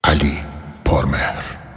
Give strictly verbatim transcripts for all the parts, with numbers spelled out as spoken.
علی پرمهر.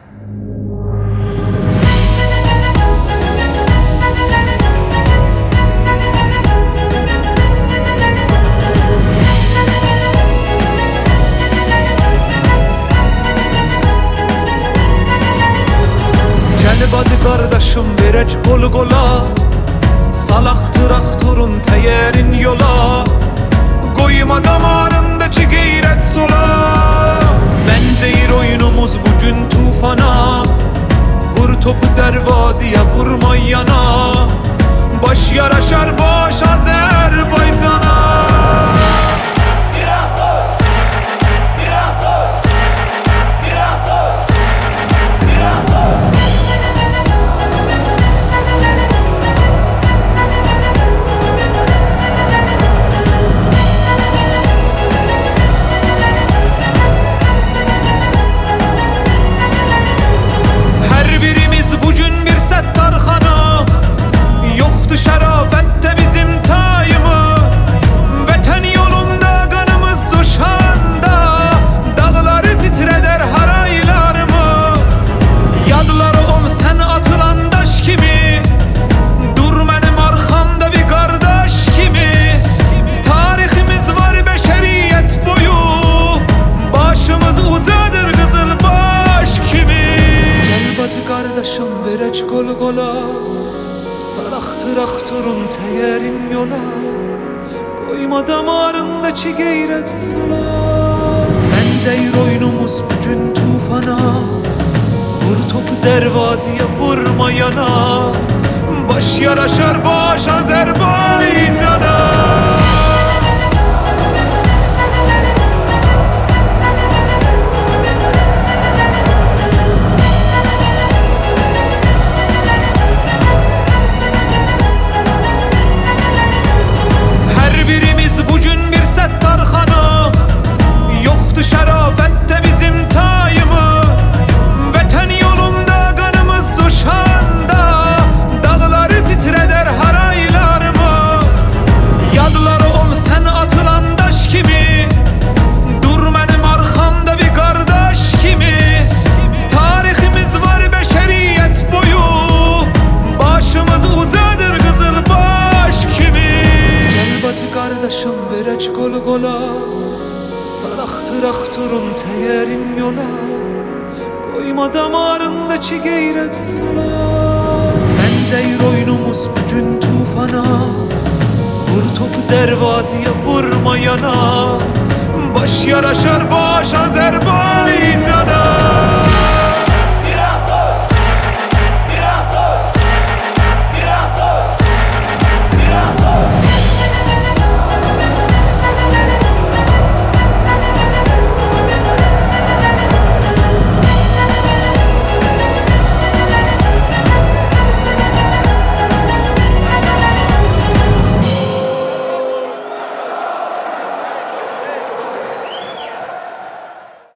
Gəlbadı qardaşım verək qol qola, salaq traktorun təyərin yola, qoyma damarındakı qeyrət sola. Benzeyir oyunumuz bugün tufana, vur topu dervazıya vurma yana, baş yaraşar baş Azerbaycan'a. Şərafətdə bizim tayımız, vətən yolunda qanımız coşanda, dağları titrədər haraylarımız. Yadları ol sən atılan daş kimi, dur mənim arxamda bir qardaş kimi. Tariximiz var bəşəriyyət boyu, başımız ucadır qızıl baş kimi. Gəlbadı qardaşım verək qol qola, salaq traktorun təyərin yola, qoyma damarındakı qeyrət sola. Benzeyir oyunumuz bugün tufana, vur topu dervazıya vurma yana, baş yaraşar baş Azerbaycan'a. Şərafətdə bizim tayımız, vətən yolunda qanımız coşanda, dağları titrədər haraylarımız. Yadları ol sən atılan daş kimi, dur mənim arxamda bir qardaş kimi. Tariximiz var bəşəriyyət boyu, başımız ucadır qızıl baş kimi. Gəlbadı qardaşım verək qol qola, salaq traktorun təyərin yola, qoyma damarındakı qeyrət sola. Benzeyir oyunumuz bugün tufana, vur topu dervazıya vurma yana, baş yaraşar baş Azerbaycan.